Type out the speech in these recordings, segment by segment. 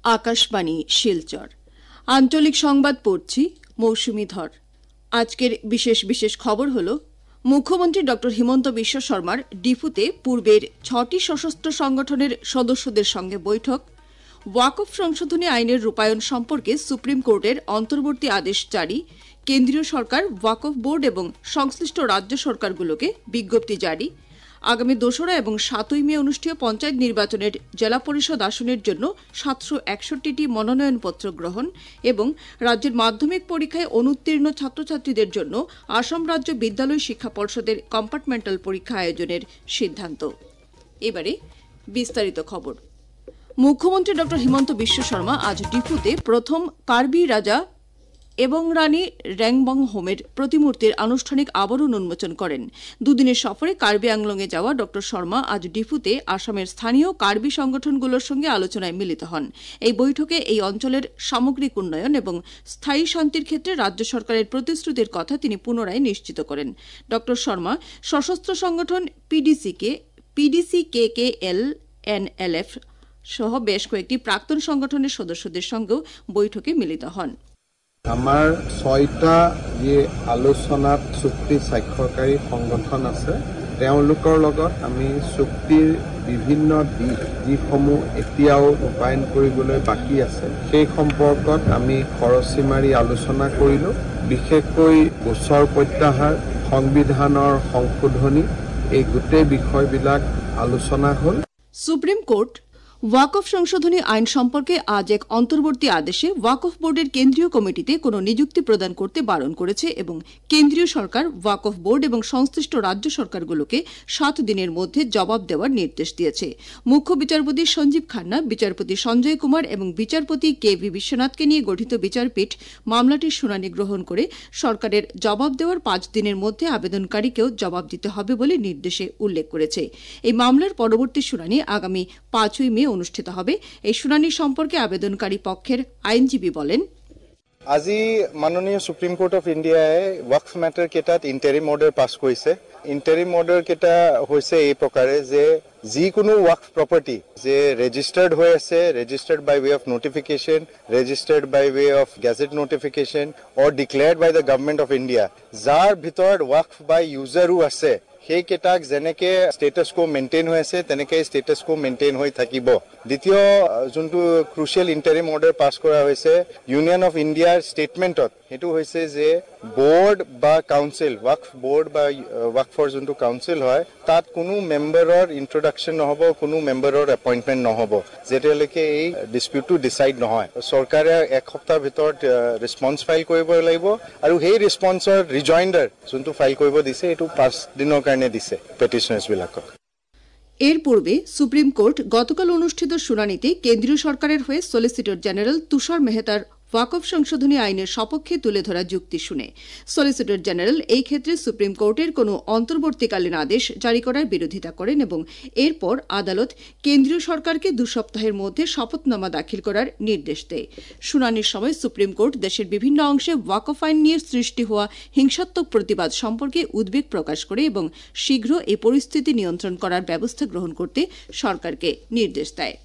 আকাশবাণী শিলচর আঞ্চলিক সংবাদ পড়ছি মৌসুমী ধর। আজকের বিশেষ বিশেষ খবর হল মুখ্যমন্ত্রী ড হিমন্ত বিশ্ব শর্মার ডিফুতে পূর্বের ৬টি সশস্ত্র সংগঠনের সদস্যদের সঙ্গে বৈঠক, ওয়াকফ সংশোধনী আইনের রূপায়ণ সম্পর্কে সুপ্রিম কোর্টের অন্তর্বর্তী আদেশ জারি, কেন্দ্রীয় সরকার ওয়াকফ বোর্ড এবং সংশ্লিষ্ট রাজ্য সরকারগুলোকে বিজ্ঞপ্তি জারি, আগামী ২রা এবং ৭ই মে অনুষ্ঠেয় পঞ্চায়েত নির্বাচনের জেলা পরিষদ আসনের জন্য ৭৬১টি মনোনয়নপত্র গ্রহণ এবং রাজ্যের মাধ্যমিক পরীক্ষায় অনুত্তীর্ণ ছাত্রছাত্রীদের জন্য আসাম রাজ্য বিদ্যালয় শিক্ষা পর্ষদের কম্পার্টমেন্টাল পরীক্ষা আয়োজনের সিদ্ধান্ত। এবারে বিস্তারিত খবর। মুখ্যমন্ত্রী ড হিমন্ত বিশ্ব শর্মা আজ ডিফুতে প্রথম কার্বি রাজা এবং রানী র্যাংবং হোমের প্রতিমূর্তির আনুষ্ঠানিক আবরণ উন্মোচন করেন। দুদিনের সফরে কার্বি আংলংয়ে যাওয়া ড শর্মা আজ ডিফুতে আসামের স্থানীয় কার্বি সংগঠনগুলোর সঙ্গে আলোচনায় মিলিত হন। এই বৈঠকে এই অঞ্চলের সামগ্রিক উন্নয়ন এবং স্থায়ী শান্তির ক্ষেত্রে রাজ্য সরকারের প্রতিশ্রুতির কথা তিনি পুনরায় নিশ্চিত করেন। ড শর্মা সশস্ত্র সংগঠন পিডিসি-কেকেএল, এনএলএফ সহ বেশ কয়েকটি প্রাক্তন সংগঠনের সদস্যদের সঙ্গেও বৈঠকে মিলিত হন। আমাৰ ৬টা যি আলোচনাত চুক্তি স্বাক্ষৰকাৰী সংগঠন আছে তেওঁলোকৰ লগত আমি চুক্তিৰ বিভিন্ন দিশ যিসমূহ এতিয়াও ৰূপায়ণ কৰিবলৈ বাকী আছে সেই সম্পৰ্কত আমি খৰচি মাৰি আলোচনা কৰিলোঁ। বিশেষকৈ গোচৰ প্ৰত্যাহাৰ, সংবিধানৰ সংশোধনী, এই গোটেই বিষয়বিলাক আলোচনা হ'ল। সুপ্রিম কোর্ট ওয়াকফ সংশোধনী আইন সম্পর্কে আজ এক অন্তর্বর্তী আদেশে ওয়াকফ বোর্ডের কেন্দ্রীয় কমিটিতে কোনো নিযুক্তি প্রদান করতে বারণ করেছে এবং কেন্দ্রীয় সরকার ওয়াকফ বোর্ড এবং সংশ্লিষ্ট রাজ্য সরকারগুলোকে ৭ দিনের মধ্যে জবাব দেওয়ার নির্দেশ দিয়েছে। মুখ্য বিচারপতি সঞ্জীব খান্না, বিচারপতি সঞ্জয় কুমার এবং বিচারপতি কে.ভি. বিশ্বনাথকে নিয়ে গঠিত বিচারপীঠ মামলাটির শুনানি গ্রহণ করে সরকারের জবাব দেওয়ার ৫ দিনের মধ্যে আবেদনকারীকেও জবাব দিতে হবে বলে নির্দেশে উল্লেখ করেছে। এই মামলার পরবর্তী শুনানি আগামী ৫ই মে অনুষ্ঠিত হবে। এই শুনানি সম্পর্কে আবেদনকারী পক্ষের আইনজীবী বলেন, আজি মাননীয় সুপ্রিম কোর্ট অফ ইণ্ডিয়াই ওয়াকফ মেটাৰ কেইটাত ইণ্টাৰিম অৰ্ডাৰ পাছ কৰিছে। ইণ্টাৰিম অৰ্ডাৰ কেইটা হৈছে এই প্ৰকাৰে যে যিকোনো ওয়াকফ প্ৰপাৰ্টি যে ৰেজিষ্টাৰ্ড হৈ আছে, registered by way of notification, registered by way of gazette notification or declared by the government of India, যাৰ ভিতৰত ওয়াকফ বাই ইউজাৰো আছে সেইকেইটাক যেনেকে ষ্টেটাছ কো মেইনটেইন হৈ আছে তেনেকে ষ্টেটাছ কো মেইনটেইন হৈ থাকিব। দ্বিতীয় যোনটো ক্ৰুচিয়েল ইণ্টাৰিম অৰ্ডাৰ পাছ কৰা হৈছে ইউনিয়ন অফ ইণ্ডিয়াৰ ষ্টেটমেণ্টত, সেইটো হৈছে যে বোৰ্ড বা কাউন্সিল, ওয়াকফ বোৰ্ড বা ওয়াকফৰ যোনটো কাউন্সিল হয় তাত কোনো মেম্বাৰৰ ইন্ট্ৰডাকশ্যন নহ'ব, কোনো মেম্বাৰৰ এপইণ্টমেণ্ট নহ'ব যেতিয়ালৈকে এই ডিছপিউটটো ডিচাইড নহয়। চৰকাৰে ১ সপ্তাহৰ ভিতৰত ৰেছপন্স ফাইল কৰিব লাগিব আৰু সেই ৰেছপন্সৰ ৰিজইণ্ডাৰ যোনটো ফাইল কৰিব দিছে এইটো ৫ দিনৰ কাৰণে দিছে পেটিশনাৰ্ছবিলাকক। এর পূর্বে সুপ্রিম কোর্ট গতকাল অনুষ্ঠিত শুনানিতে কেন্দ্রীয় সরকারের হয়ে সলিসিটর জেনারেল তুষার মেহতার ওয়াকফ সংশোধনী আইনের সপক্ষে তুলে ধরা যুক্তি শুনে সলিসিটর জেনারেল এই ক্ষেত্রে সুপ্রিম কোর্টের কোনো অন্তর্বর্তীকালীন আদেশ জারি করার বিরোধিতা করেন এবং এরপর আদালত কেন্দ্রীয় সরকারকে ২ সপ্তাহের মধ্যে শপথনামা দাখিল করার নির্দেশ দেয়। শুনানির সময় সুপ্রিম কোর্ট দেশের বিভিন্ন অংশে ওয়াকফ আইন নিয়ে সৃষ্টি হওয়া হিংসাত্মক প্রতিবাদ সম্পর্কে উদ্বেগ প্রকাশ করে এবং শীঘ্র এই পরিস্থিতি নিয়ন্ত্রণ করার ব্যবস্থা গ্রহণ করতে সরকারকে নির্দেশ দেয়।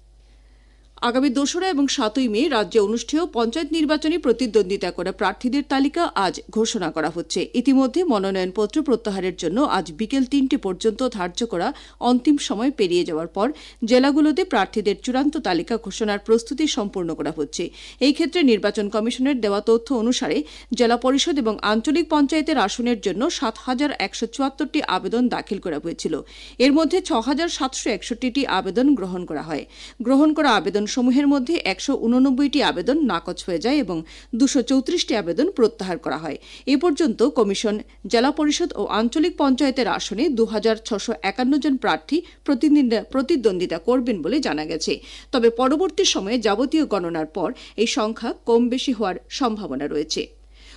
আগামী ২রা এবং ৭ই মে রাজ্যে অনুষ্ঠেয় পঞ্চায়েত নির্বাচনে প্রতিদ্বন্দ্বিতা করা প্রার্থীদের তালিকা আজ ঘোষণা করা হচ্ছে। ইতিমধ্যে মনোনয়নপত্র প্রত্যাহারের জন্য আজ বিকেল ৩টে পর্যন্ত ধার্য করা অন্তিম সময় পেরিয়ে যাওয়ার পর জেলাগুলোতে প্রার্থীদের চূড়ান্ত তালিকা ঘোষণার প্রস্তুতি সম্পূর্ণ করা হচ্ছে। এই ক্ষেত্রে নির্বাচন কমিশনের দেওয়া তথ্য অনুসারে জেলা পরিষদ এবং আঞ্চলিক পঞ্চায়েতের আসনের জন্য ৭,১৭৪টি আবেদন দাখিল করা হয়েছিল। এর মধ্যে ৬,৭৬১টি আবেদন গ্রহণ করা হয়। গ্রহণ করা আবেদন সমূহের মধ্যে ১৮৯টি আবেদন নাকচ হয়ে যায় এবং ২৩৪টি আবেদন প্রত্যাহার করা হয়। এ পর্যন্ত কমিশন জেলা পরিষদ ও আঞ্চলিক পঞ্চায়েতের আসনে ২,৬৫১ জন প্রার্থী প্রতিদ্বন্দ্বিতা করবেন বলে জানা গেছে। তবে পরবর্তী সময়ে যাবতীয় গণনার পর এই সংখ্যা কম বেশি হওয়ার সম্ভাবনা রয়েছে।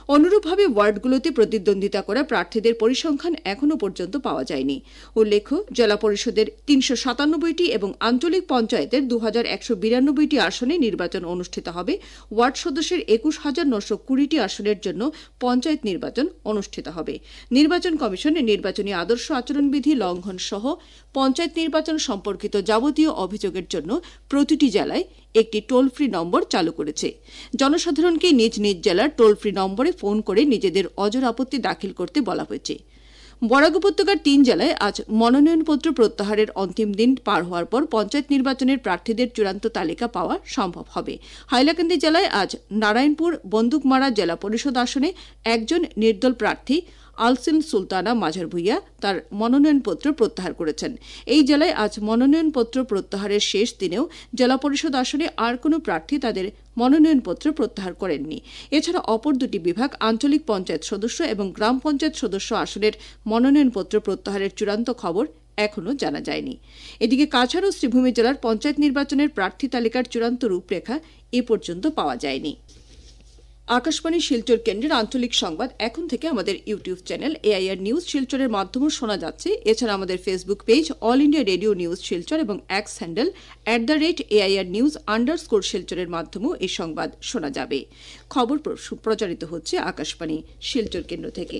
অনুরূপভাবে ওয়ার্ডগুলোতে প্রতিদ্বন্দ্বিতা করা প্রার্থীদের পরিসংখ্যান এখনও পর্যন্ত পাওয়া যায়নি। উল্লেখ্য, জেলা পরিষদের ৩৯৭টি এবং আঞ্চলিক পঞ্চায়েতের ২১৯২টি আসনে নির্বাচন অনুষ্ঠিত হবে। ওয়ার্ড সদস্যের ২১,৯২০টি আসনের জন্য পঞ্চায়েত নির্বাচন অনুষ্ঠিত হবে। নির্বাচন কমিশন নির্বাচনী আদর্শ আচরণবিধি লঙ্ঘন সহ পঞ্চায়েত নির্বাচন সম্পর্কিত যাবতীয় অভিযোগের জন্য প্রতিটি জেলায় একটি টোল ফ্রি নম্বর চালু করেছে। জনসাধারণকে নিজ নিজ জেলার টোল ফ্রি নম্বরে ফোন করে নিজেদের অজর আপত্তি দাখিল করতে বলা হয়েছে। বরাক উপত্যকার ৩ জেলায় আজ মনোনয়নপত্র প্রত্যাহারের অন্তিম দিন পার হওয়ার পর পঞ্চায়েত নির্বাচনের প্রার্থীদের চূড়ান্ত তালিকা পাওয়া সম্ভব হবে। হাইলাকান্দি জেলায় আজ নারায়ণপুর বন্দুকমারা জেলা পরিষদ আসনে একজন নির্দল প্রার্থী আলসিন সুলতানা মাঝার ভুইয়া তার মনোনয়নপত্র প্রত্যাহার করেছেন। এই জেলায় আজ মনোনয়নপত্র প্রত্যাহারের শেষ দিনেও জেলা পরিষদ আসনে আর কোনো প্রার্থী তাদের মনোনয়নপত্র প্রত্যাহার করেননি। এছাড়া অপর দুটি বিভাগ আঞ্চলিক পঞ্চায়েত সদস্য এবং গ্রাম পঞ্চায়েত সদস্য আসনের মনোনয়নপত্র প্রত্যাহারের চূড়ান্ত খবর এখনও জানা যায়নি। এদিকে কাছাড় ও শ্রীভূমি জেলার পঞ্চায়েত নির্বাচনের প্রার্থী তালিকার চূড়ান্ত রূপরেখা এ পর্যন্ত পাওয়া যায়নি। আকাশবাণী শিলচর কেন্দ্রের আঞ্চলিক সংবাদ এখন থেকে আমাদের ইউটিউব চ্যানেল এআইআর নিউজ শিলচরের মাধ্যমে শোনা যাচ্ছে। এছাড়া আমাদের Facebook page all India radio news Silchar এবং এক্স হ্যান্ডেল @AIR news_ শিলচরের মাধ্যমেও এই সংবাদ শোনা যাবে। খবর প্রচারিত হচ্ছে আকাশবাণী শিলচর কেন্দ্র থেকে।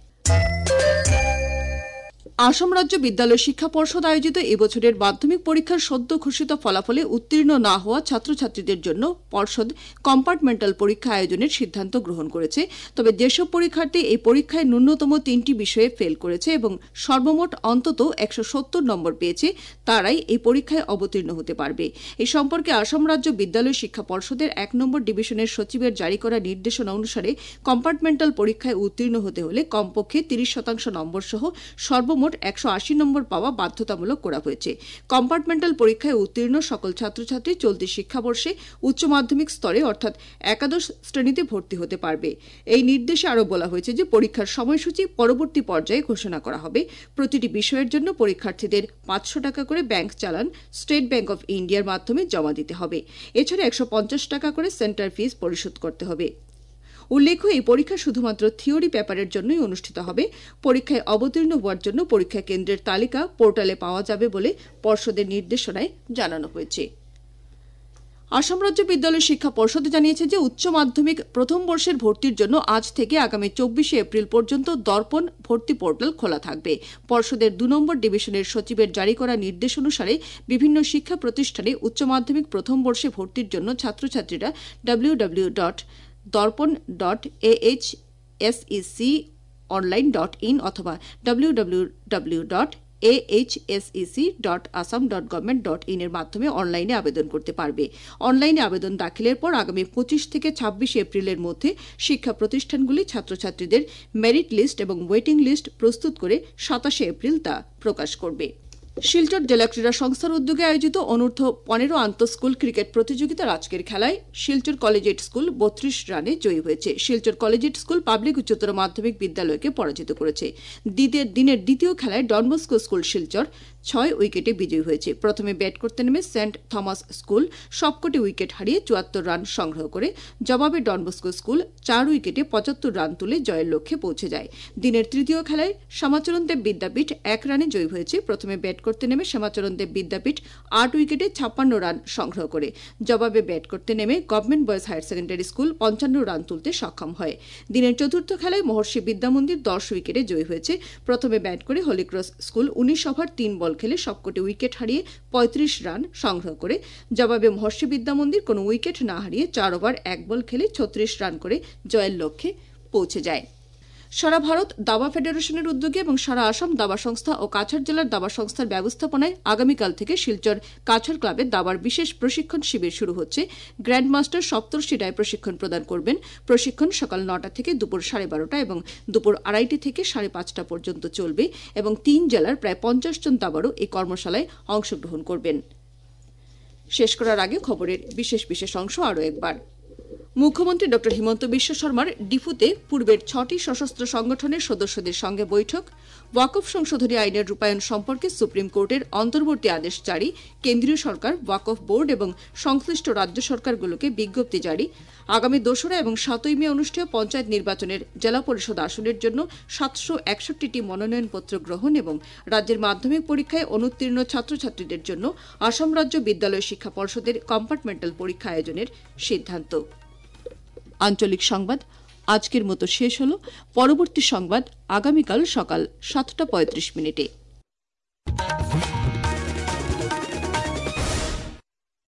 আসাম রাজ্য বিদ্যালয় শিক্ষা পর্ষদ আয়োজিত এবছরের মাধ্যমিক পরীক্ষার সদ্য ঘোষিত ফলাফলে উত্তীর্ণ না হওয়া ছাত্রছাত্রীদের জন্য পর্ষদ কম্পার্টমেন্টাল পরীক্ষা আয়োজনের সিদ্ধান্ত গ্রহণ করেছে। তবে যেসব পরীক্ষার্থী এই পরীক্ষায় ন্যূনতম 3টি বিষয়ে ফেল করেছে এবং সর্বমোট অন্তত 170 নম্বর পেয়েছে, তারাই এই পরীক্ষায় অবতীর্ণ হতে পারবে। এই সম্পর্কে আসাম রাজ্য বিদ্যালয় শিক্ষা পর্ষদের 1 নম্বর ডিভিশনের সচিবের জারি করা নির্দেশনা অনুসারে কম্পার্টমেন্টাল পরীক্ষায় উত্তীর্ণ হতে হলে কমপক্ষে 30% নম্বর সহ সর্বমোট 180 নম্বর পাওয়া বাধ্যতামূলক করা হয়েছে। কম্পার্টমেন্টাল পরীক্ষায় উত্তীর্ণ সকল ছাত্রছাত্রী চলতি শিক্ষাবর্ষে উচ্চ মাধ্যমিক স্তরে অর্থাৎ একাদশ শ্রেণীতে ভর্তি হতে পারবে। এই নির্দেশে আরও বলা হয়েছে যে পরীক্ষার সময়সূচি পরবর্তী পর্যায়ে ঘোষণা করা হবে। প্রতিটি বিষয়ের জন্য পরীক্ষার্থীদের 500 টাকা করে ব্যাংক চালান স্টেট ব্যাংক অব ইন্ডিয়ার মাধ্যমে জমা দিতে হবে। এছাড়া 150 টাকা করে সেন্টার ফিস পরিশোধ করতে হবে। উল্লেখ্য, এই পরীক্ষা শুধুমাত্র থিওরি পেপারের জন্যই অনুষ্ঠিত হবে। পরীক্ষায় অবতীর্ণ হওয়ার জন্য পরীক্ষা কেন্দ্রের তালিকা পোর্টালে পাওয়া যাবে বলে পর্ষদের নির্দেশনায় জানানো হয়েছে। আসাম রাজ্য বিদ্যালয় শিক্ষা পর্ষদ জানিয়েছে যে উচ্চ মাধ্যমিক প্রথম বর্ষের ভর্তির জন্য আজ থেকে আগামী 24 এপ্রিল পর্যন্ত দর্পণ ভর্তি পোর্টাল খোলা থাকবে। পর্ষদের 2 নম্বর ডিভিশনের সচিবের জারি করা নির্দেশ অনুসারে বিভিন্ন শিক্ষা প্রতিষ্ঠানে উচ্চ মাধ্যমিক প্রথম বর্ষে ভর্তির জন্য ছাত্রছাত্রীরা www.ahseconline.in অথবা www.ahsec.assam.government.in এর মাধ্যমে অনলাইনে আবেদন করতে পারবে। অনলাইনে আবেদন দাখিলের পর আগামী 25 থেকে 26 এপ্রিলের মধ্যে শিক্ষা প্রতিষ্ঠানগুলি ছাত্রছাত্রীদের মেরিট লিস্ট এবং ওয়েটিং লিস্ট প্রস্তুত করে 27 এপ্রিল তা প্রকাশ করবে। শিলচর জেলা ক্রীড়া সংস্থার উদ্যোগে আয়োজিত অনূর্ধ্ব 15 আন্তঃস্কুল ক্রিকেট প্রতিযোগিতার আজকের খেলায় শিলচর কলেজিয়েট স্কুল 32 রানে জয়ী হয়েছে। শিলচর কলেজিয়েট স্কুল পাবলিক উচ্চতর মাধ্যমিক বিদ্যালয়কে পরাজিত করেছে। দিনের দ্বিতীয় খেলায় ডন বস্কো স্কুল শিলচর 6 উইকেটে বিজয়ী হয়েছে। প্রথমে ব্যাট করতে নেমে সেন্ট থমাস স্কুল সবকটি উইকেট হারিয়ে 74 রান সংগ্রহ করে। জবাবে ডন বস্কো স্কুল 4 উইকেটে 75 রান তুলে জয়ের লক্ষ্যে পৌঁছে যায়। দিনের তৃতীয় খেলায় শ্যামাচরণ দেব বিদ্যাপীঠ 1 রানে জয়ী হয়েছে। প্রথমে ব্যাট করতে নেমে শ্যামাচরণ দেব বিদ্যাপীঠ 8 উইকেটে 56 রান সংগ্রহ করে। জবাবে ব্যাট করতে নেমে government boys higher secondary school 55 run তুলতে সক্ষম হয়। দিনের চতুর্থ খেলায় মহর্ষি বিদ্যামন্দির 10 উইকেটে জয়ী হয়েছে। প্রথমে ব্যাট করে হলিক্রস স্কুল 19 ওভার 3 বল খেলে সবকটি উইকেট হারিয়ে 35 রান সংগ্রহ করে। জবাবে মহর্ষি বিদ্যামন্দির কোনো উইকেট না হারিয়ে 4 ওভার 1 বল খেলে 36 রান করে জয়ের লক্ষ্যে পৌঁছে যায়। সারা ভারত দাবা ফেডারেশনের উদ্যোগে এবং সারা আসাম দাবা সংস্থা ও কাছাড় জেলার দাবা সংস্থার ব্যবস্থাপনায় আগামীকাল থেকে শিলচর কাছাড় ক্লাবে দাবার বিশেষ প্রশিক্ষণ শিবির শুরু হচ্ছে। গ্র্যান্ডমাস্টার সপ্তর্ষি রায় প্রশিক্ষণ প্রদান করবেন। প্রশিক্ষণ সকাল 9টা থেকে দুপুর 12:30 এবং দুপুর 2:30 থেকে 5:30 পর্যন্ত চলবে এবং 3 জেলার প্রায় 50 জন দাবারও এই কর্মশালায় অংশগ্রহণ করবেন। শেষ করার আগে খবরের বিশেষ অংশ আরও একবার। মুখ্যমন্ত্রী ড হিমন্ত বিশ্ব শর্মার ডিফুতে পূর্বের ৬টি সশস্ত্র সংগঠনের সদস্যদের সঙ্গে বৈঠক, ওয়াকফ সংশোধনী আইনের রূপায়ণ সম্পর্কে সুপ্রিম কোর্টের অন্তর্বর্তী আদেশ জারি, কেন্দ্রীয় সরকার, ওয়াকফ বোর্ড এবং সংশ্লিষ্ট রাজ্য সরকারগুলোকে বিজ্ঞপ্তি জারি, আগামী ২রা এবং ৭ই মে অনুষ্ঠেয় পঞ্চায়েত নির্বাচনের জেলা পরিষদ আসনের জন্য ৭৬১টি মনোনয়নপত্র গ্রহণ এবং রাজ্যের মাধ্যমিক পরীক্ষায় অনুত্তীর্ণ ছাত্রছাত্রীদের জন্য আসাম রাজ্য বিদ্যালয় শিক্ষা পর্ষদের কম্পার্টমেন্টাল পরীক্ষা আয়োজনের সিদ্ধান্ত। আঞ্চলিক সংবাদ আজকের মতো শেষ হল। পরবর্তী সংবাদ আগামীকাল সকাল ৭টা ৩৫ মিনিটে।